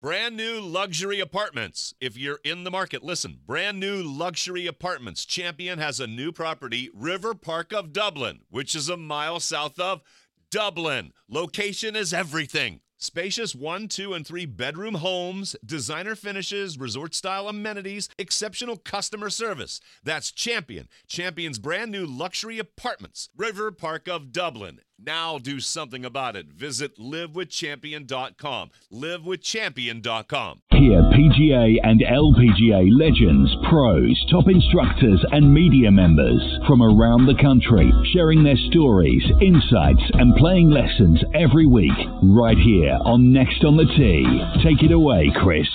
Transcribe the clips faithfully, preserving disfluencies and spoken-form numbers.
Brand new luxury apartments. If you're in the market, listen. Brand new luxury apartments. Champion has a new property, River Park of Dublin, which is a mile south of Dublin. Location is everything. Spacious one, two, and three bedroom homes, designer finishes, resort-style amenities, exceptional customer service. That's Champion. Champion's brand new luxury apartments. River Park of Dublin. Now do something about it. Visit live with champion dot com. live with champion dot com. Hear P G A and L P G A legends, pros, top instructors, and media members from around the country sharing their stories, insights, and playing lessons every week right here on Next on the Tee. Take it away, Chris.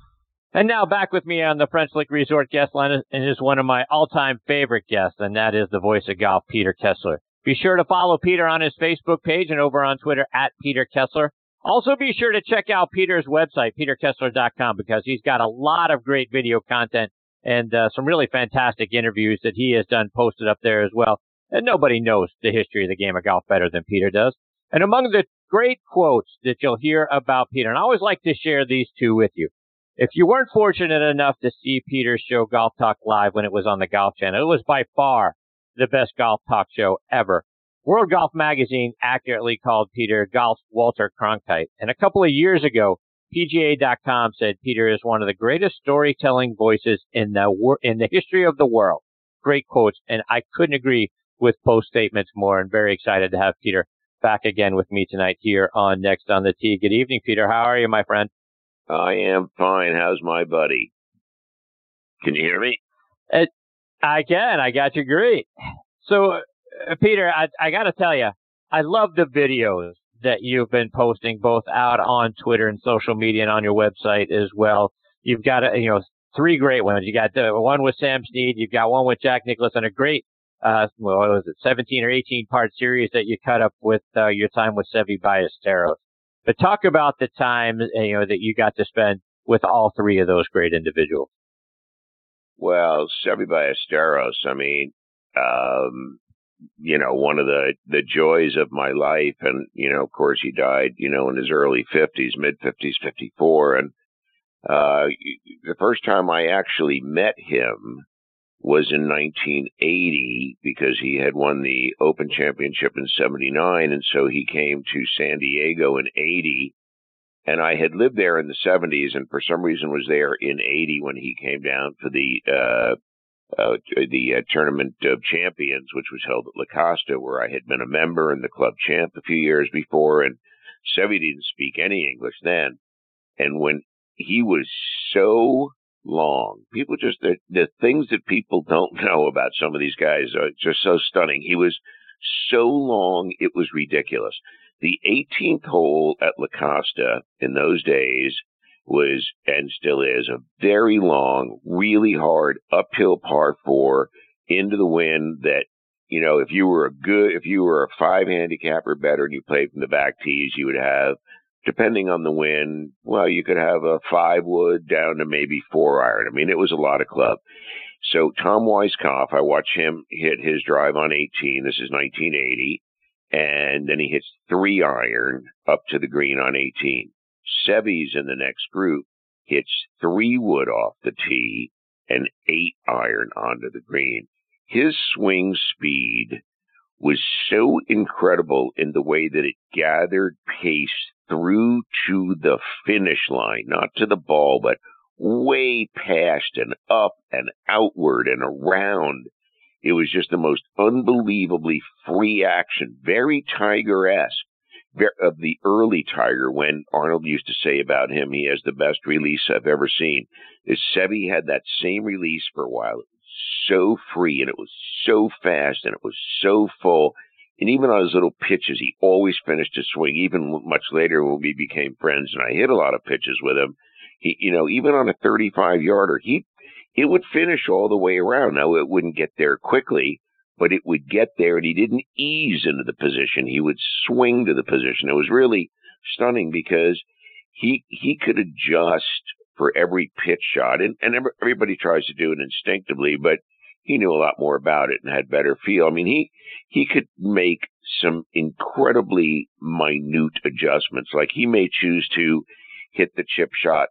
And now back with me on the French Lick Resort guest line and is one of my all-time favorite guests, and that is the voice of golf, Peter Kessler. Be sure to follow Peter on his Facebook page and over on Twitter at Peter Kessler. Also be sure to check out Peter's website, peter kessler dot com, because he's got a lot of great video content and uh, some really fantastic interviews that he has done posted up there as well. And nobody knows the history of the game of golf better than Peter does. And among the great quotes that you'll hear about Peter, and I always like to share these two with you. If you weren't fortunate enough to see Peter's show Golf Talk Live when it was on the Golf Channel, it was by far the best golf talk show ever. World Golf Magazine accurately called Peter golf's Walter Cronkite. And a couple of years ago, P G A dot com said Peter is one of the greatest storytelling voices in the wor- in the history of the world. Great quotes, and I couldn't agree with both statements more, and very excited to have Peter back again with me tonight here on Next on the Tee. Good evening, Peter. How are you, my friend? I am fine. How's my buddy? Can you hear me? It, I can. I got you great. So, uh, Peter, I, I got to tell you, I love the videos that you've been posting both out on Twitter and social media and on your website as well. You've got, uh, you know, three great ones. You got the one with Sam Snead. You've got one with Jack Nicklaus, and a great, uh, well, what was it, seventeen or eighteen part series that you cut up with uh, your time with Seve Ballesteros. But talk about the time, you know, that you got to spend with all three of those great individuals. Well, Seve Ballesteros, I mean, um, you know, one of the, the joys of my life. And, you know, of course, he died, you know, in his early fifties, mid-fifties, fifty-four. And uh, the first time I actually met him was in nineteen eighty, because he had won the Open Championship in seventy-nine. And so he came to San Diego in eighty. And I had lived there in the seventies, and for some reason was there in eighty when he came down for the uh, uh, the uh, Tournament of Champions, which was held at La Costa, where I had been a member and the club champ a few years before. And Seve didn't speak any English then. And when he was so long, people just, the, the things that people don't know about some of these guys are just so stunning. He was so long, it was ridiculous. The eighteenth hole at La Costa in those days was, and still is, a very long, really hard uphill par four into the wind that, you know, if you were a good, if you were a five handicap or better and you played from the back tees, you would have, depending on the wind, well, you could have a five wood down to maybe four iron. I mean, it was a lot of club. So Tom Weiskopf, I watched him hit his drive on eighteen. This is nineteen eighty. And then he hits three iron up to the green on eighteen. Seve's in the next group hits three wood off the tee and eight iron onto the green. His swing speed was so incredible in the way that it gathered pace through to the finish line, not to the ball, but way past and up and outward and around. It was just the most unbelievably free action, very Tiger-esque of the early Tiger, when Arnold used to say about him, he has the best release I've ever seen. Is Seve had that same release for a while. It was so free, and it was so fast, and it was so full. And even on his little pitches, he always finished his swing, even much later when we became friends, and I hit a lot of pitches with him. He, you know, even on a thirty-five yarder, he it would finish all the way around. Now, it wouldn't get there quickly, but it would get there, and he didn't ease into the position. He would swing to the position. It was really stunning because he he could adjust for every pitch shot, and, and everybody tries to do it instinctively, but he knew a lot more about it and had better feel. I mean, he he could make some incredibly minute adjustments. Like, he may choose to hit the chip shot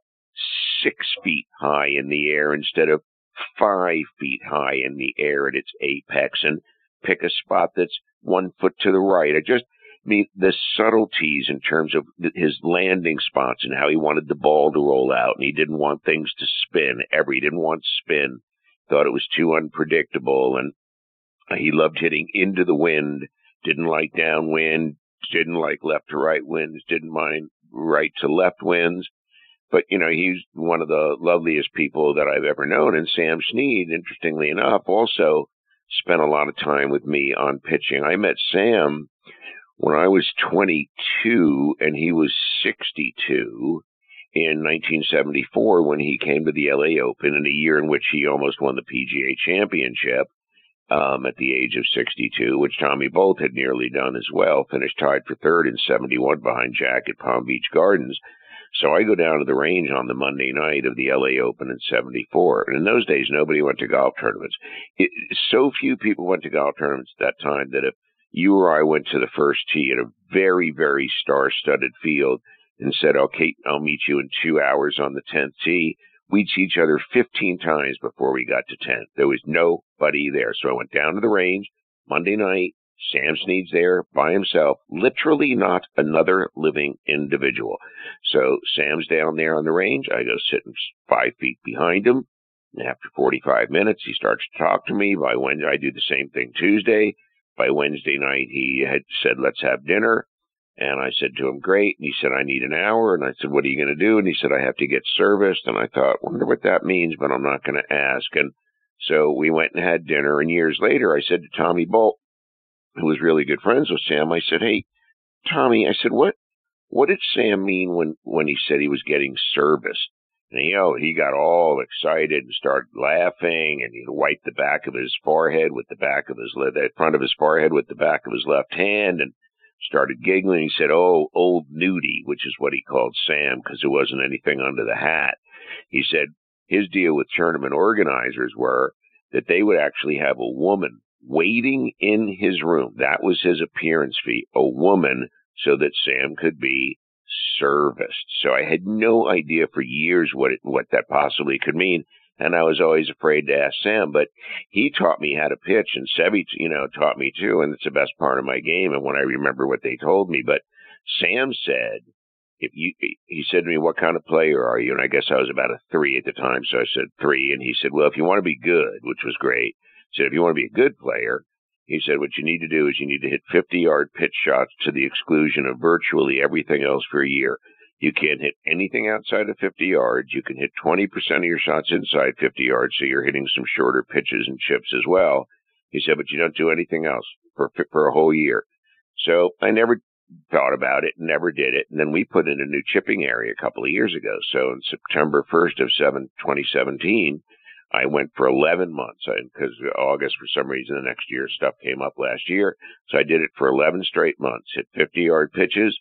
six feet high in the air instead of five feet high in the air at its apex, and pick a spot that's one foot to the right. I just I mean the subtleties in terms of his landing spots and how he wanted the ball to roll out, and he didn't want things to spin ever. He didn't want spin. Thought it was too unpredictable, and he loved hitting into the wind. Didn't like downwind. Didn't like left to right winds. Didn't mind right to left winds. But, you know, he's one of the loveliest people that I've ever known. And Sam Snead, interestingly enough, also spent a lot of time with me on pitching. I met Sam when I was twenty-two and he was sixty-two in nineteen seventy-four when he came to the L A Open, in a year in which he almost won the P G A Championship um, at the age of sixty-two, which Tommy Bolt had nearly done as well, finished tied for third in seventy-one behind Jack at Palm Beach Gardens. So I go down to the range on the Monday night of the L A Open in seventy-four. And in those days, nobody went to golf tournaments. It, so few people went to golf tournaments at that time that if you or I went to the first tee at a very, very star-studded field and said, okay, I'll meet you in two hours on the tenth tee, we'd see each other fifteen times before we got to ten. There was nobody there. So I went down to the range Monday night. Sam Snead's there by himself, literally not another living individual. So Sam's down there on the range. I go sitting five feet behind him. And after forty-five minutes, he starts to talk to me. By Wednesday, I do the same thing Tuesday. By Wednesday night, he had said, let's have dinner. And I said to him, great. And he said, I need an hour. And I said, what are you going to do? And he said, I have to get serviced. And I thought, wonder what that means, but I'm not going to ask. And so we went and had dinner. And years later, I said to Tommy Bolt, who was really good friends with Sam, I said, hey, Tommy, I said, what what did Sam mean when, when he said he was getting serviced? And he, oh, he got all excited and started laughing, and he wiped the back of his forehead with the back of his left, the front of his forehead with the back of his left hand, and started giggling. He said, oh, old Nudie, which is what he called Sam because there wasn't anything under the hat. He said his deal with tournament organizers were that they would actually have a woman waiting in his room. That was his appearance fee, a woman, so that Sam could be serviced. So I had no idea for years what it, what that possibly could mean, and I was always afraid to ask Sam, but he taught me how to pitch, and Sevi, you know, taught me too, and it's the best part of my game, and when I remember what they told me. But Sam said, if you, he said to me, what kind of player are you? And I guess I was about a three at the time, so I said three, and he said, well, if you want to be good, which was great, he said, if you want to be a good player, he said, what you need to do is you need to hit fifty-yard pitch shots to the exclusion of virtually everything else for a year. You can't hit anything outside of fifty yards. You can hit twenty percent of your shots inside fifty yards, so you're hitting some shorter pitches and chips as well. He said, but you don't do anything else for for a whole year. So I never thought about it, never did it. And then we put in a new chipping area a couple of years ago. So on September first of twenty seventeen, I went for eleven months because August, for some reason, the next year stuff came up last year. So I did it for eleven straight months, hit fifty-yard pitches.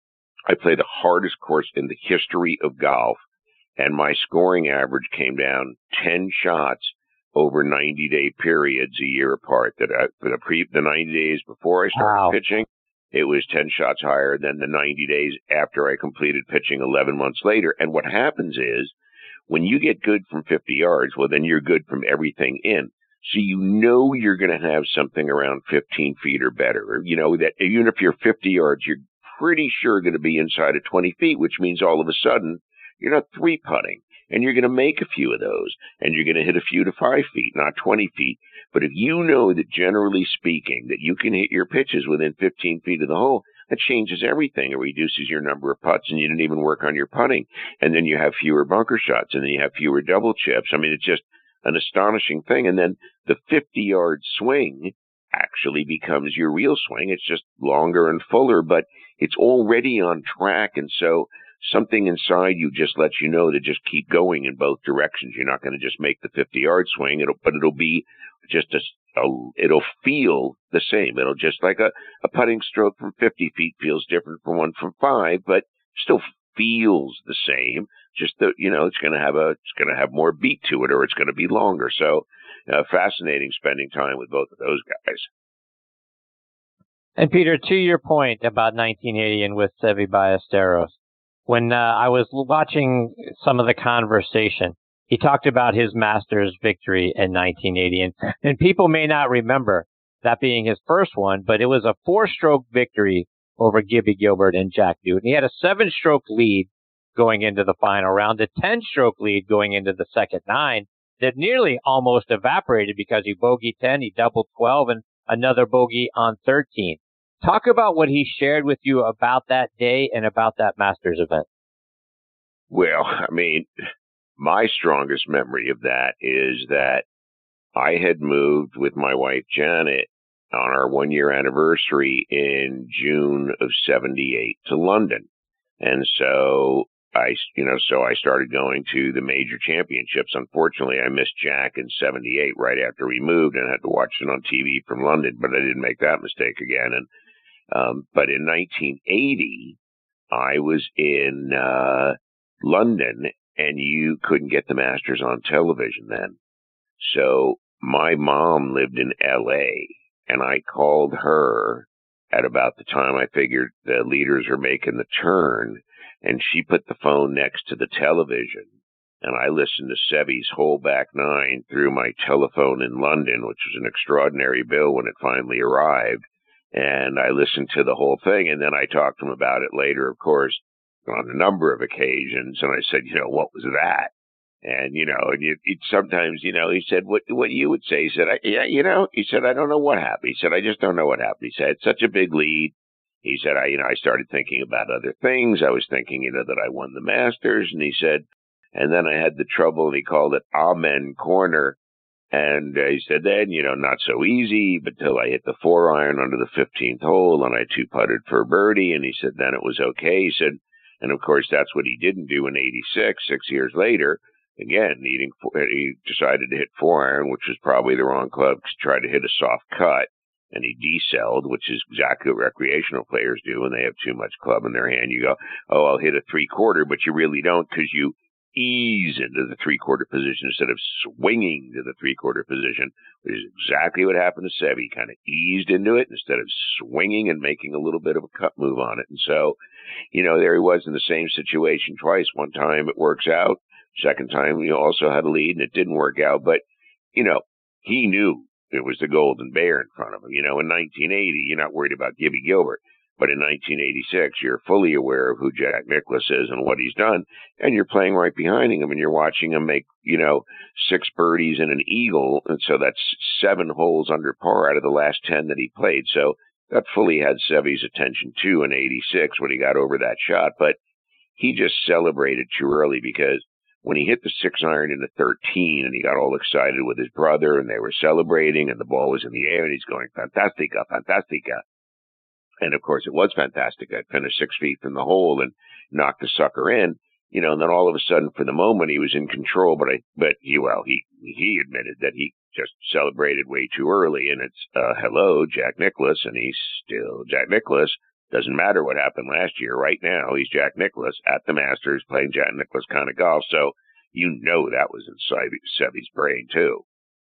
I played the hardest course in the history of golf, and my scoring average came down ten shots over ninety-day periods a year apart. That I, for the, pre, the ninety days before I started wow. pitching, it was ten shots higher than the ninety days after I completed pitching eleven months later. And what happens is, when you get good from fifty yards, well, then you're good from everything in. So you know you're going to have something around fifteen feet or better. Or, you know, that even if you're fifty yards, you're pretty sure going to be inside of twenty feet, which means all of a sudden you're not three-putting. And you're going to make a few of those. And you're going to hit a few to five feet, not twenty feet. But if you know that, generally speaking, that you can hit your pitches within fifteen feet of the hole, that changes everything. It reduces your number of putts, and you didn't even work on your putting. And then you have fewer bunker shots, and then you have fewer double chips. I mean, it's just an astonishing thing. And then the fifty-yard swing actually becomes your real swing. It's just longer and fuller, but it's already on track. And so something inside you just lets you know to just keep going in both directions. You're not going to just make the fifty-yard swing, it'll, but it'll be just a, a, it'll feel the same. It'll just like a, a putting stroke from fifty feet feels different from one from five, but still feels the same. Just that, you know, it's going to have a, it's going to have more beat to it, or it's going to be longer. So uh, fascinating spending time with both of those guys. And Peter, to your point about nineteen eighty and with Seve Ballesteros, when uh, I was watching some of the conversation, he talked about his Masters victory in nineteen eighty. And, and people may not remember that being his first one, but it was a four-stroke victory over Gibby Gilbert and Jack Newton. He had a seven-stroke lead going into the final round, a ten-stroke lead going into the second nine that nearly almost evaporated because he bogeyed ten, he doubled twelve, and another bogey on thirteen. Talk about what he shared with you about that day and about that Masters event. Well, I mean, my strongest memory of that is that I had moved with my wife, Janet, on our one-year anniversary in June of seventy-eight to London. And so I, you know, so I started going to the major championships. Unfortunately, I missed Jack in seventy-eight right after we moved and had to watch it on T V from London, but I didn't make that mistake again. And, um, but in nineteen eighty, I was in, uh, London, and you couldn't get the Masters on television then. So my mom lived in L A, and I called her at about the time I figured the leaders were making the turn, and she put the phone next to the television, and I listened to Seve's whole back nine through my telephone in London, which was an extraordinary bill when it finally arrived, and I listened to the whole thing, and then I talked to him about it later, of course, on a number of occasions, and I said, you know, what was that? And, you know, and you, it, sometimes, you know, he said, what what you would say? He said, I, yeah, you know, he said, I don't know what happened. He said, I just don't know what happened. He said, it's such a big lead. He said, I, you know, I started thinking about other things. I was thinking, you know, that I won the Masters. And he said, and then I had the trouble, and he called it Amen Corner. And uh, he said, then, you know, not so easy, but till I hit the four iron under the fifteenth hole, and I two putted for a birdie. And he said, then it was okay. He said, and of course, that's what he didn't do in eighty-six, six years later. Again, needing, he decided to hit four iron, which was probably the wrong club, because he tried to hit a soft cut, and he decelled, which is exactly what recreational players do when they have too much club in their hand. You go, oh, I'll hit a three-quarter, but you really don't, because you ease into the three-quarter position instead of swinging to the three-quarter position, which is exactly what happened to Seve. He kind of eased into it instead of swinging and making a little bit of a cut move on it. And so, you know, there he was in the same situation twice. One time it works out. Second time, he also had a lead, and it didn't work out. But, you know, he knew it was the Golden Bear in front of him. You know, in nineteen eighty, you're not worried about Gibby Gilbert. But in nineteen eighty-six, you're fully aware of who Jack Nicklaus is and what he's done. And you're playing right behind him, and you're watching him make, you know, six birdies and an eagle. And so that's seven holes under par out of the last ten that he played. So that fully had Seve's attention, too, in eighty-six when he got over that shot. But he just celebrated too early, because when he hit the six iron into thirteen, and he got all excited with his brother, and they were celebrating, and the ball was in the air, and he's going, Fantastica, Fantastica. And of course, it was Fantastica. It finished six feet from the hole and knocked the sucker in, you know, and then all of a sudden, for the moment, he was in control. But I, but he, well, he, he admitted that he just celebrated way too early. And it's, uh, hello, Jack Nicklaus, and he's still Jack Nicklaus. Doesn't matter what happened last year. Right now, he's Jack Nicklaus at the Masters playing Jack Nicklaus kind of golf. So you know that was in Seve's brain, too.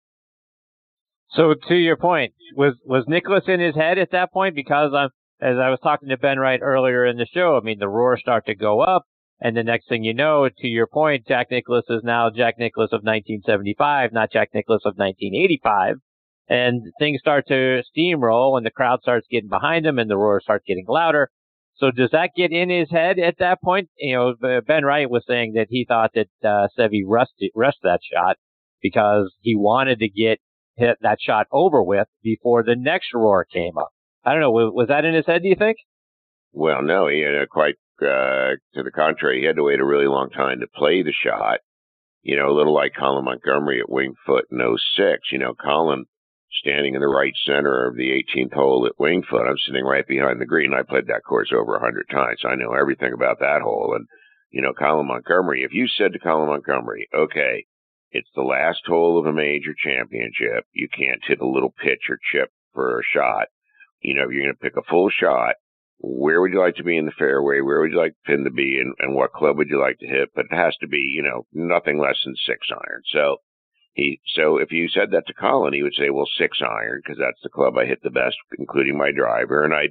So to your point, was was Nicklaus in his head at that point? Because um, as I was talking to Ben Wright earlier in the show, I mean, the roars start to go up, and the next thing you know, to your point, Jack Nicklaus is now Jack Nicklaus of nineteen seventy-five, not Jack Nicklaus of nineteen eighty-five. And things start to steamroll, and the crowd starts getting behind him, and the roar starts getting louder. So does that get in his head at that point? You know, Ben Wright was saying that he thought that uh, Seve rushed, rushed that shot because he wanted to get hit that shot over with before the next roar came up. I don't know. Was, was that in his head, do you think? Well, no, he had a quite uh, to the contrary. He had to wait a really long time to play the shot. You know, a little like Colin Montgomery at Winged Foot in oh six. You know, Colin standing in the right center of the eighteenth hole at Winged Foot. I'm sitting right behind the green. I played that course over a hundred times. So I know everything about that hole. And, you know, Colin Montgomery, if you said to Colin Montgomery, okay, it's the last hole of a major championship, you can't hit a little pitch or chip for a shot. You know, you're going to pick a full shot. Where would you like to be in the fairway? Where would you like the pin to be? And, and what club would you like to hit? But it has to be, you know, nothing less than six iron. So he, so if you said that to Colin, he would say, well, six iron, because that's the club I hit the best, including my driver. And I'd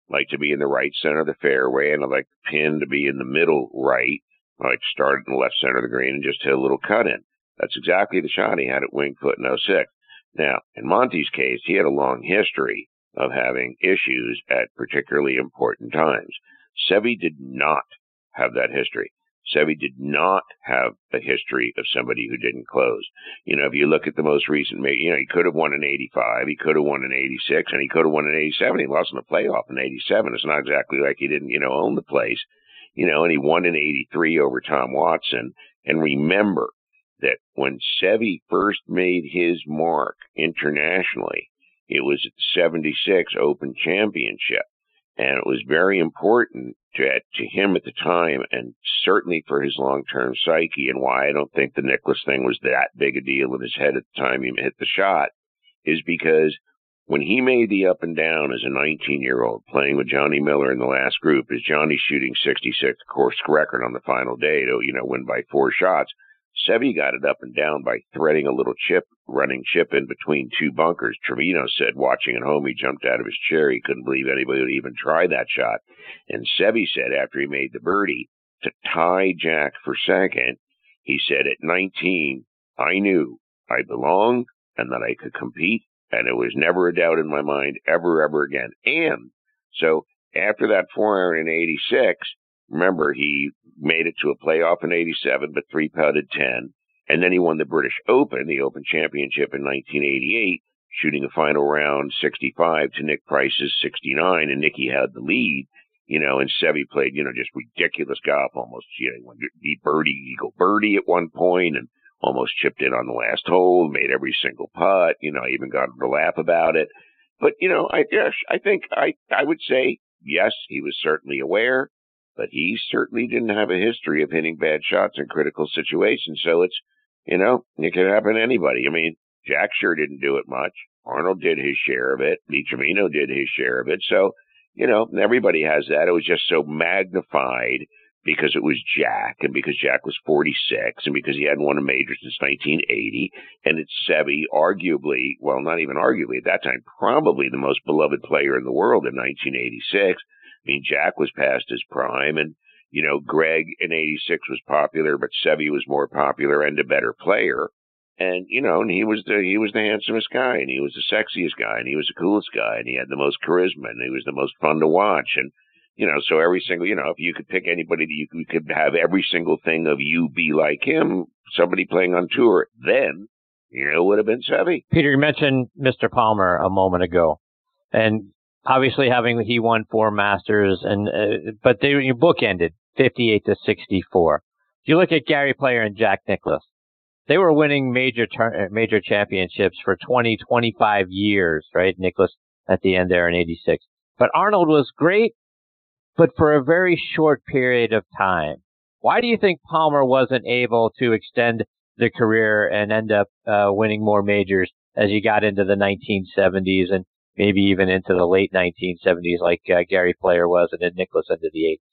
like to be in the right center of the fairway, and I like the pin to be in the middle right. I like to start in the left center of the green and just hit a little cut in. That's exactly the shot he had at Winged Foot in oh six. Now, in Monty's case, he had a long history of having issues at particularly important times. Seve did not have that history. Seve did not have a history of somebody who didn't close. You know, if you look at the most recent, you know, he could have won in eighty-five, he could have won in eighty-six, and he could have won in eighty-seven. He lost in the playoff in eighty-seven. It's not exactly like he didn't, you know, own the place. You know, and he won in eighty-three over Tom Watson. And remember that when Seve first made his mark internationally, it was at the seventy-six Open Championship. And it was very important to, to him at the time, and certainly for his long-term psyche, and why I don't think the Nicklaus thing was that big a deal in his head at the time he hit the shot, is because when he made the up and down as a nineteen-year-old playing with Johnny Miller in the last group, as Johnny shooting sixty-sixth course record on the final day to, you know, win by four shots, Seve got it up and down by threading a little chip, running chip in between two bunkers. Trevino said, watching at home, he jumped out of his chair. He couldn't believe anybody would even try that shot. And Seve said after he made the birdie to tie Jack for second, he said, at nineteen, I knew I belonged and that I could compete, and it was never a doubt in my mind ever, ever again. And so after that four iron in eighty-six, remember, he made it to a playoff in eighty-seven, but three-putted ten. And then he won the British Open, the Open Championship in nineteen eighty-eight, shooting a final round sixty-five to Nick Price's sixty-nine, and Nicky had the lead. You know, and Seve played, you know, just ridiculous golf, almost, you know, deep birdie, eagle birdie at one point, and almost chipped in on the last hole, made every single putt. You know, I even got him to laugh about it. But, you know, I yes, I think I, I would say, yes, he was certainly aware, but he certainly didn't have a history of hitting bad shots in critical situations. So it's, you know, it could happen to anybody. I mean, Jack sure didn't do it much. Arnold did his share of it. Lee Trevino did his share of it. So, you know, everybody has that. It was just so magnified because it was Jack, and because Jack was forty-six, and because he hadn't won a major since nineteen eighty. And it's Seve, arguably, well, not even arguably, at that time, probably the most beloved player in the world in nineteen eighty-six. I mean, Jack was past his prime, and, you know, Greg in eighty-six was popular, but Seve was more popular and a better player. And, you know, and he was the, he was the handsomest guy, and he was the sexiest guy, and he was the coolest guy, and he had the most charisma, and he was the most fun to watch. And, you know, so every single, you know, if you could pick anybody that you could, you could have every single thing of you be like him, somebody playing on tour, then, you know, it would have been Seve. Peter, you mentioned Mister Palmer a moment ago, and obviously having, he won four Masters, and, uh, but they, your book ended fifty-eight to sixty-four. If you look at Gary Player and Jack Nicklaus, they were winning major tur- major championships for twenty, twenty-five years, right? Nicklaus at the end there in eighty-six. But Arnold was great, but for a very short period of time. Why do you think Palmer wasn't able to extend the career and end up uh, winning more majors as he got into the nineteen seventies and maybe even into the late nineteen seventies like uh, Gary Player was, and then Nicklaus into the eighties?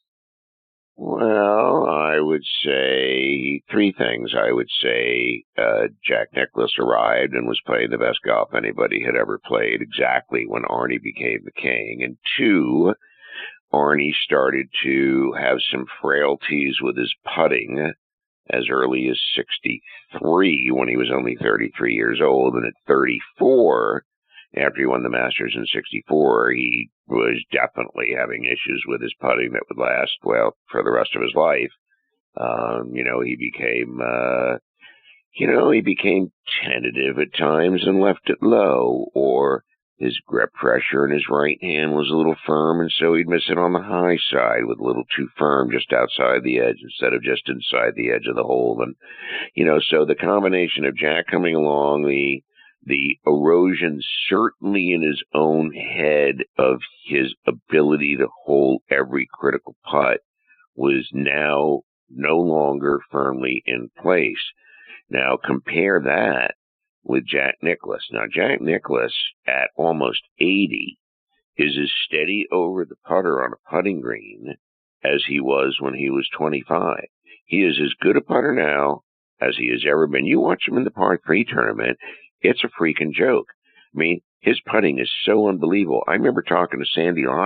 Well, I would say three things. I would say uh, Jack Nicklaus arrived and was playing the best golf anybody had ever played exactly when Arnie became the king. And two, Arnie started to have some frailties with his putting as early as sixty-three when he was only thirty-three years old. And at thirty-four, after he won the Masters in sixty-four, he was definitely having issues with his putting that would last, well, for the rest of his life. Um, you know, he became, uh, you know, he became tentative at times and left it low, or his grip pressure in his right hand was a little firm, and so he'd miss it on the high side with a little too firm just outside the edge instead of just inside the edge of the hole. And, you know, so the combination of Jack coming along, the The erosion certainly in his own head of his ability to hold every critical putt was now no longer firmly in place. Now compare that with Jack Nicklaus. Now Jack Nicklaus at almost eighty is as steady over the putter on a putting green as he was when he was twenty-five. He is as good a putter now as he has ever been. You watch him in the par three tournament, it's a freaking joke. I mean, his putting is so unbelievable. I remember talking to Sandy Lyle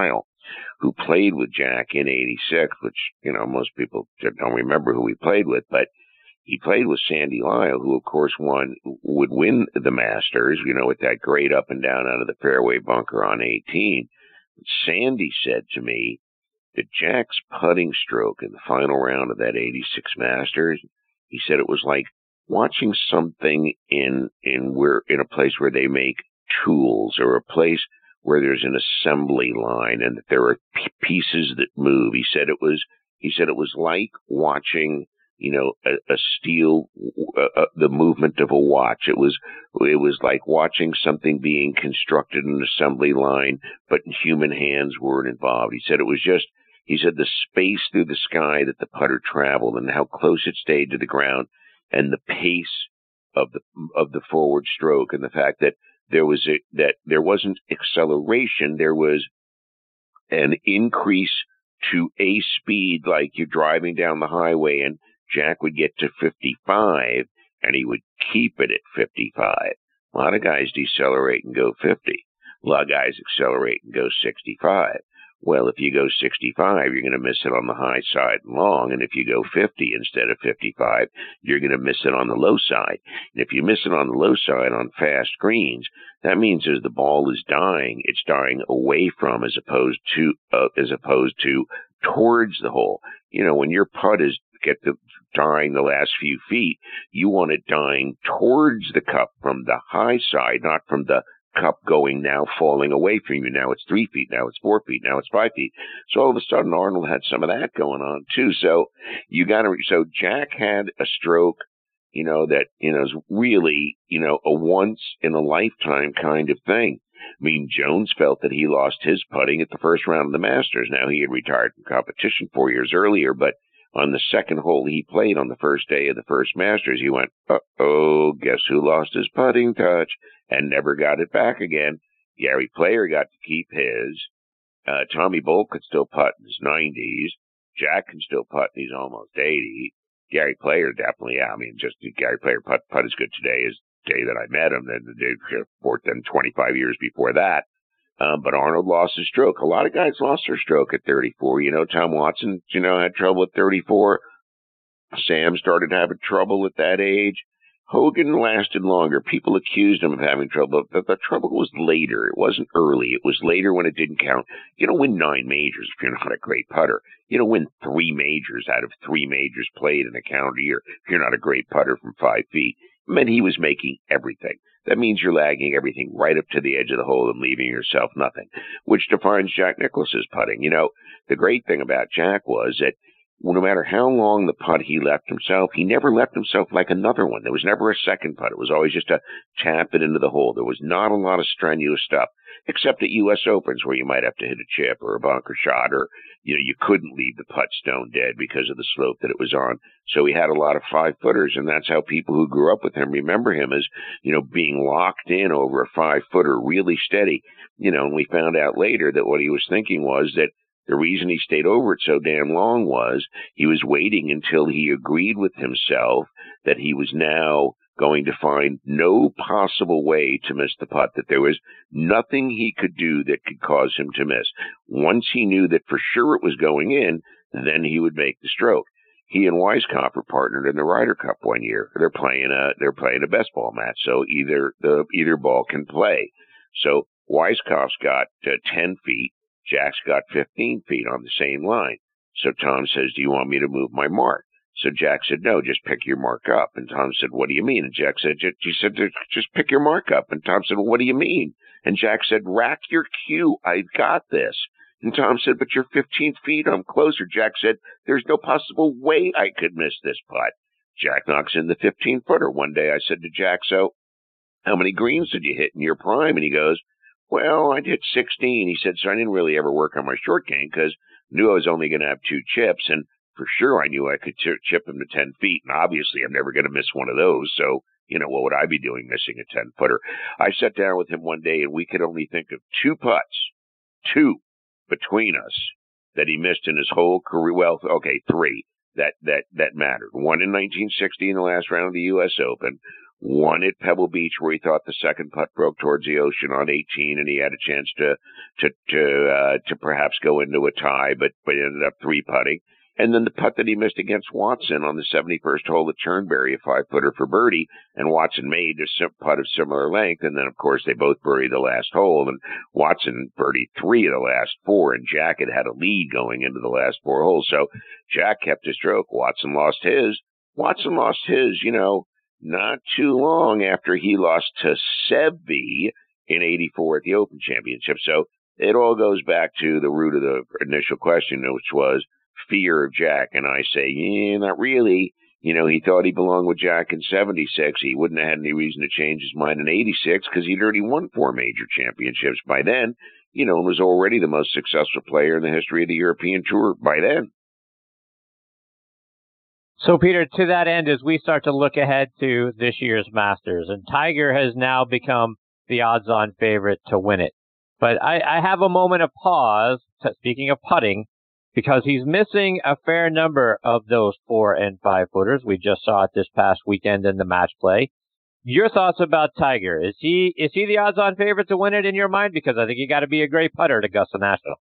who played with Jack in eighty-six, which, you know, most people don't remember who he played with, but he played with Sandy Lyle, who, of course, won, would win the Masters, you know, with that great up and down out of the fairway bunker on eighteen. Sandy said to me that Jack's putting stroke in the final round of that eighty-six Masters, he said it was like watching something in in where in a place where they make tools, or a place where there's an assembly line and that there are p- pieces that move. He said it was he said it was like watching, you know, a, a steel, uh, uh, the movement of a watch. It was, it was like watching something being constructed in an assembly line, but human hands weren't involved. He said it was just, he said the space through the sky that the putter traveled and how close it stayed to the ground, and the pace of the, of the forward stroke, and the fact that there was a, that there wasn't acceleration, there was an increase to a speed, like you're driving down the highway and Jack would get to fifty-five, and he would keep it at fifty-five. A lot of guys decelerate and go fifty. A lot of guys accelerate and go sixty-five. Well, if you go sixty-five, you're going to miss it on the high side and long, and if you go fifty instead of fifty-five, you're going to miss it on the low side. And if you miss it on the low side on fast greens, that means as the ball is dying, it's dying away from as opposed to uh, as opposed to towards the hole. You know, when your putt is get the dying the last few feet, you want it dying towards the cup from the high side, not from the cup going now falling away from you. Now it's three feet, now it's four feet, now it's five feet. So all of a sudden Arnold had some of that going on too. So you got to, so Jack had a stroke, you know, that, you know, is really, you know, a once in a lifetime kind of thing. I mean, Jones felt that he lost his putting at the first round of the Masters. Now, he had retired from competition four years earlier, but on the second hole he played on the first day of the first Masters, he went, uh-oh, guess who lost his putting touch, and never got it back again. Gary Player got to keep his. Uh, Tommy Bolt could still putt in his nineties. Jack can still putt, and he's almost eighty. Gary Player definitely, yeah, I mean, just Gary Player putt, putt as good today as the day that I met him, than the day before, than twenty-five years before that. Um, but Arnold lost his stroke. A lot of guys lost their stroke at thirty-four. You know, Tom Watson, you know, had trouble at thirty-four. Sam started having trouble at that age. Hogan lasted longer. People accused him of having trouble, but the trouble was later. It wasn't early. It was later when it didn't count. You don't win nine majors if you're not a great putter. You don't win three majors out of three majors played in a calendar year if you're not a great putter from five feet. It meant he was making everything. That means you're lagging everything right up to the edge of the hole and leaving yourself nothing, which defines Jack Nicklaus's putting. You know, the great thing about Jack was that no matter how long the putt he left himself, he never left himself like another one. There was never a second putt. It was always just a tap it into the hole. There was not a lot of strenuous stuff, except at U S Opens where you might have to hit a chip or a bunker shot, or, you know, you couldn't leave the putt stone dead because of the slope that it was on. So he had a lot of five-footers, and that's how people who grew up with him remember him as, you know, being locked in over a five-footer, really steady. You know, and we found out later that what he was thinking was that the reason he stayed over it so damn long was he was waiting until he agreed with himself that he was now going to find no possible way to miss the putt, that there was nothing he could do that could cause him to miss. Once he knew that for sure it was going in, then he would make the stroke. He and Weiskopf partnered in the Ryder Cup one year. They're playing a they're playing a best ball match, so either the either ball can play. So Weiskopf's got uh, ten feet. Jack's got fifteen feet on the same line. So Tom says, do you want me to move my mark? So Jack said, no, just pick your mark up. And Tom said, what do you mean? And Jack said, she said, just pick your mark up. And Tom said, well, what do you mean? And Jack said, rack your cue. I've got this. And Tom said, but you're fifteen feet. I'm closer. Jack said, there's no possible way I could miss this putt. Jack knocks in the fifteen-footer. One day I said to Jack, so how many greens did you hit in your prime? And he goes, well, I did sixteen. He said, so I didn't really ever work on my short game because I knew I was only going to have two chips. And for sure, I knew I could ch- chip him to ten feet. And obviously, I'm never going to miss one of those. So, you know, what would I be doing missing a ten-footer? I sat down with him one day, and we could only think of two putts, two between us that he missed in his whole career. Well, okay, three that, that, that mattered. One in nineteen sixty in the last round of the U S Open. one at Pebble Beach where he thought the second putt broke towards the ocean on eighteen, and he had a chance to to to uh, to perhaps go into a tie, but but ended up three putting. And then the putt that he missed against Watson on the seventy-first hole at Turnberry, a five-footer for birdie, and Watson made a sim- putt of similar length. And then, of course, they both birdied the last hole, and Watson birdied three of the last four, and Jack had had a lead going into the last four holes. So Jack kept his stroke. Watson lost his. Watson lost his, you know, not too long after he lost to Seve in eighty-four at the Open Championship. So it all goes back to the root of the initial question, which was fear of Jack. And I say, yeah, not really. You know, he thought he belonged with Jack in seventy-six. He wouldn't have had any reason to change his mind in eighty-six because he'd already won four major championships by then, you know, and was already the most successful player in the history of the European Tour by then. So, Peter, to that end, as we start to look ahead to this year's Masters, and Tiger has now become the odds-on favorite to win it. But I, I have a moment of pause, speaking of putting, because he's missing a fair number of those four and five footers. We just saw it this past weekend in the match play. Your thoughts about Tiger? Is he is he the odds-on favorite to win it in your mind? Because I think you got to be a great putter at Augusta National.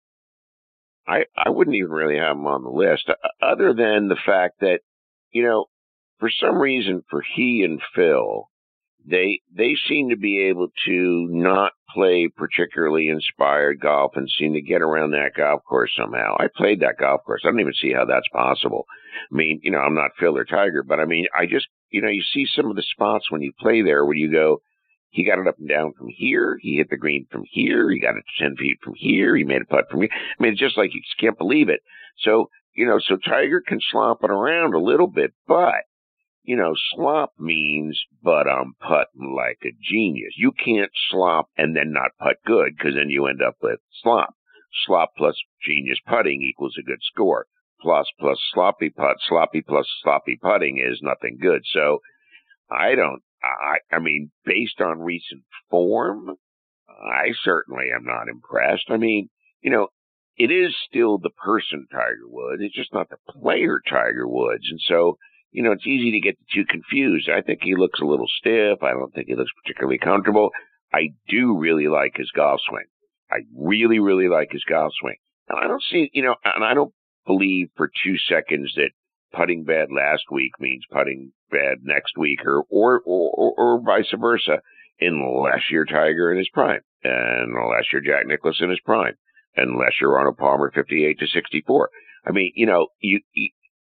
I, I wouldn't even really have him on the list, other than the fact that, you know, for some reason for he and Phil, they they seem to be able to not play particularly inspired golf and seem to get around that golf course somehow. I played that golf course. I don't even see how that's possible. I mean, you know, I'm not Phil or Tiger, but I mean, I just, you know, you see some of the spots when you play there where you go, he got it up and down from here. He hit the green from here. He got it ten feet from here. He made a putt from here. I mean, it's just like you just can't believe it. So, you know, so Tiger can slop it around a little bit, but, you know, slop means, but I'm putting like a genius. You can't slop and then not putt good, because then you end up with slop. Slop plus genius putting equals a good score. Plus plus sloppy putt, sloppy plus sloppy putting is nothing good. So I don't, I, I mean, based on recent form, I certainly am not impressed. I mean, you know, it is still the person Tiger Woods. It's just not the player Tiger Woods. And so, you know, it's easy to get the two confused. I think he looks a little stiff. I don't think he looks particularly comfortable. I do really like his golf swing. I really, really like his golf swing. Now, I don't see, you know, and I don't believe for two seconds that putting bad last week means putting bad next week, or or, or, or vice versa, unless you're Tiger in his prime, and unless you're Jack Nicklaus in his prime, unless you're Arnold Palmer fifty-eight to sixty-four. I mean, you know, you, you,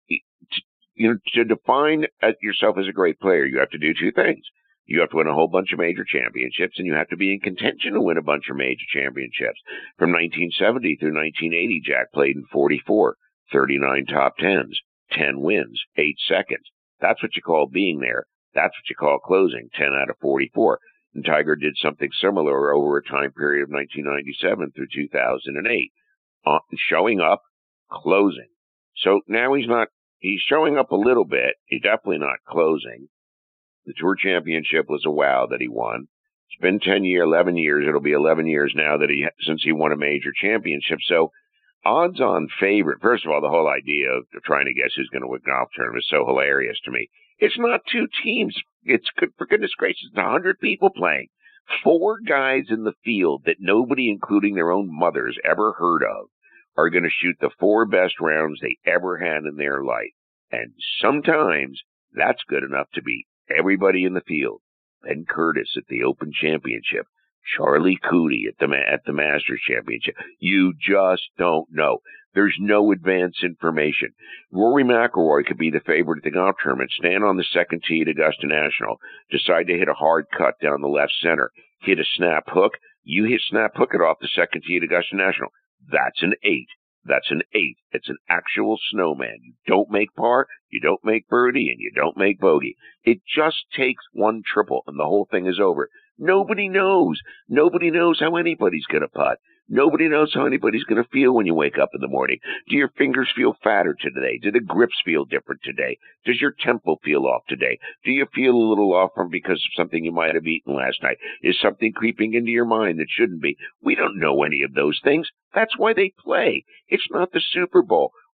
you know, to define yourself as a great player, you have to do two things. You have to win a whole bunch of major championships, and you have to be in contention to win a bunch of major championships. From nineteen seventy through nineteen eighty, Jack played in forty-four, thirty-nine top tens, ten wins, eight seconds. That's what you call being there. That's what you call closing, ten out of forty-four. And Tiger did something similar over a time period of nineteen ninety-seven through two thousand eight, uh, showing up, closing. So now he's not, he's showing up a little bit. He's definitely not closing. The Tour Championship was a wow that he won. It's been ten years, eleven years. It'll be eleven years now that he, since he won a major championship. So odds-on favorite. First of all, the whole idea of trying to guess who's going to win golf tournament is so hilarious to me. It's not two teams. It's, good, for goodness gracious, it's one hundred people playing. Four guys in the field that nobody, including their own mothers, ever heard of, are going to shoot the four best rounds they ever had in their life. And sometimes that's good enough to beat everybody in the field. Ben Curtis at the Open Championship. Charlie Cootie at the at the Masters Championship. You just don't know. There's no advance information. Rory McIlroy could be the favorite at the golf tournament, stand on the second tee at Augusta National, decide to hit a hard cut down the left center, hit a snap hook. You hit snap hook it off the second tee at Augusta National. That's an eight. That's an eight. It's an actual snowman. You don't make par, you don't make birdie, and you don't make bogey. It just takes one triple, and the whole thing is over. Nobody knows. Nobody knows how anybody's going to putt. Nobody knows how anybody's going to feel when you wake up in the morning. Do your fingers feel fatter today? Do the grips feel different today? Does your tempo feel off today? Do you feel a little off from because of something you might have eaten last night? Is something creeping into your mind that shouldn't be? We don't know any of those things. That's why they play. It's not the Super Bowl.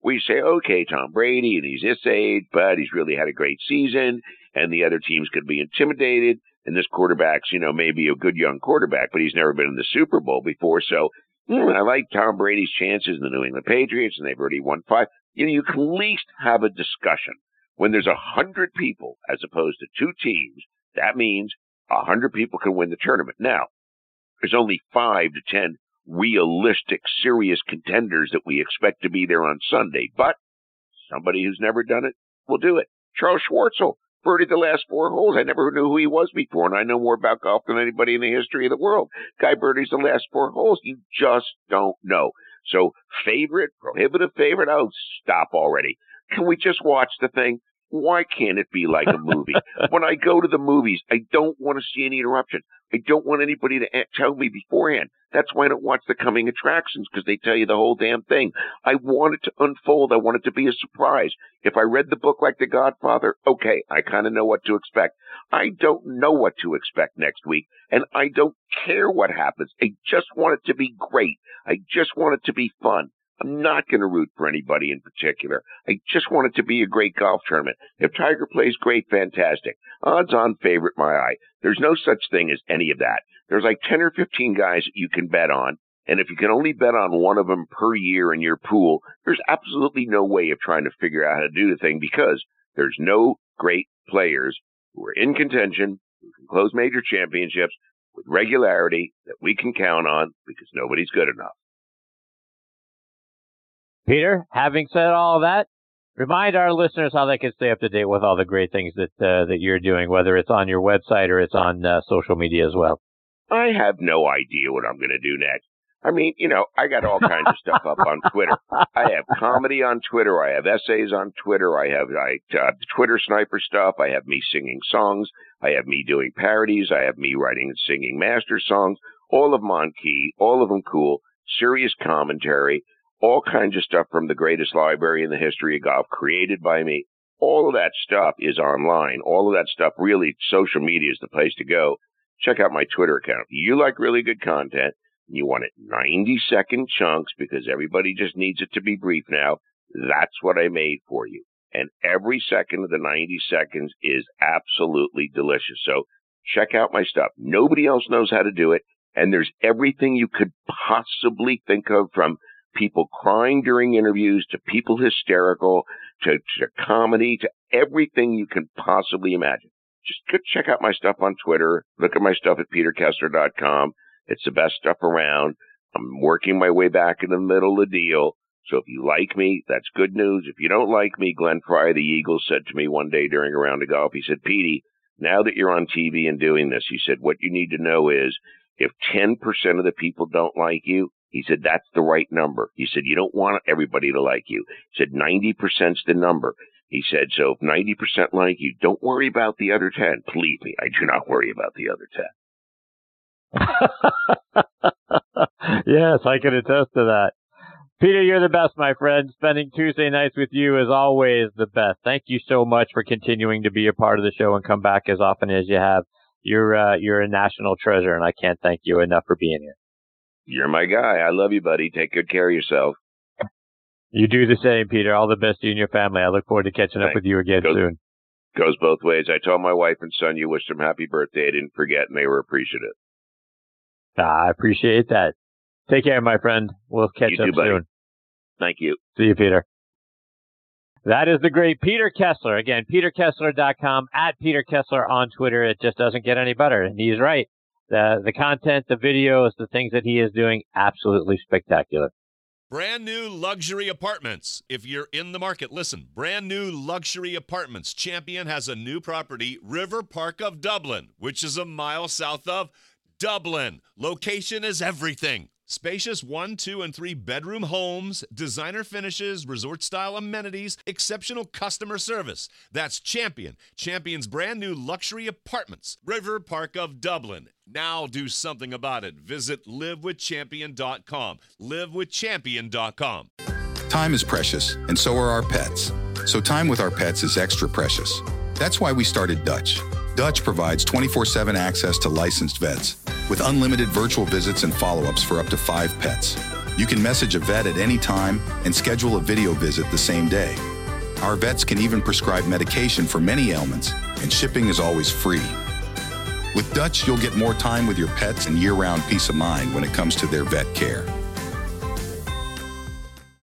we say, okay, Tom Brady, and he's this age, but he's really had a great season, and the other teams could be intimidated, and this quarterback's, you know, maybe a good young quarterback, but he's never been in the Super Bowl before, so hmm, I like Tom Brady's chances in the New England Patriots, and they've already won five. You know, you can at least have a discussion. When there's a hundred people as opposed to two teams, that means a hundred people can win the tournament. Now, there's only five to ten realistic, serious contenders that we expect to be there on Sunday, but somebody who's never done it will do it. Charles Schwartzel birdied the last four holes. I never knew who he was before, and I know more about golf than anybody in the history of the world. Guy birdies the last four holes. You just don't know. So favorite, prohibitive favorite, oh, stop already. Can we just watch the thing? Why can't it be like a movie? When I go to the movies, I don't want to see any interruption. I don't want anybody to tell me beforehand. That's why I don't watch the coming attractions, because they tell you the whole damn thing. I want it to unfold. I want it to be a surprise. If I read the book like The Godfather, okay, I kind of know what to expect. I don't know what to expect next week, and I don't care what happens. I just want it to be great. I just want it to be fun. I'm not going to root for anybody in particular. I just want it to be a great golf tournament. If Tiger plays great, fantastic. Odds-on favorite, my eye. There's no such thing as any of that. There's like ten or fifteen guys that you can bet on, and if you can only bet on one of them per year in your pool, there's absolutely no way of trying to figure out how to do the thing, because there's no great players who are in contention, who can close major championships with regularity that we can count on, because nobody's good enough. Peter, having said all that, remind our listeners how they can stay up to date with all the great things that uh, that you're doing, whether it's on your website or it's on uh, social media as well. I have no idea what I'm going to do next. I mean, you know, I got all kinds of stuff up on Twitter. I have comedy on Twitter. I have essays on Twitter. I have I, uh, Twitter sniper stuff. I have me singing songs. I have me doing parodies. I have me writing and singing master songs. All of them on key. All of them cool. Serious commentary. All kinds of stuff from the greatest library in the history of golf created by me. All of that stuff is online. All of that stuff, really, social media is the place to go. Check out my Twitter account. You like really good content, and you want it ninety-second chunks because everybody just needs it to be brief now. That's what I made for you. And every second of the ninety seconds is absolutely delicious. So check out my stuff. Nobody else knows how to do it, and there's everything you could possibly think of, from people crying during interviews, to people hysterical, to, to comedy, to everything you can possibly imagine. Just go check out my stuff on Twitter. Look at my stuff at peter kessler dot com. It's the best stuff around. I'm working my way back in the middle of the deal. So if you like me, that's good news. If you don't like me, Glenn Fry, the Eagles, said to me one day during a round of golf, he said, Petey, now that you're on T V and doing this, he said, what you need to know is if ten percent of the people don't like you, he said, that's the right number. He said, you don't want everybody to like you. He said, ninety percent's the number. He said, so if ninety percent like you, don't worry about the other ten. Believe me, I do not worry about the other ten. Yes, I can attest to that. Peter, you're the best, my friend. Spending Tuesday nights with you is always the best. Thank you so much for continuing to be a part of the show and come back as often as you have. You're, uh, you're a national treasure, and I can't thank you enough for being here. You're my guy. I love you, buddy. Take good care of yourself. You do the same, Peter. All the best to you and your family. I look forward to catching Thanks. up with you again goes, soon. Goes both ways. I told my wife and son you wished them happy birthday. I didn't forget, and they were appreciative. Ah, I appreciate that. Take care, my friend. We'll catch you up too, buddy. soon. Thank you. See you, Peter. That is the great Peter Kessler. Again, peter kessler dot com, at Peter Kessler on Twitter. It just doesn't get any better, and he's right. The, the content, the videos, the things that he is doing, absolutely spectacular. Brand new luxury apartments. If you're in the market, listen. Brand new luxury apartments. Champion has a new property, River Park of Dublin, which is a mile south of Dublin. Location is everything. Spacious one, two, and three bedroom homes, designer finishes, resort-style amenities, exceptional customer service. That's Champion. Champion's brand new luxury apartments, River Park of Dublin. Now do something about it. Visit live with champion dot com. live with champion dot com. Time is precious, and so are our pets. So time with our pets is extra precious. That's why we started Dutch. Dutch provides twenty-four seven access to licensed vets with unlimited virtual visits and follow-ups for up to five pets. You can message a vet at any time and schedule a video visit the same day. Our vets can even prescribe medication for many ailments, and shipping is always free. With Dutch, you'll get more time with your pets and year-round peace of mind when it comes to their vet care.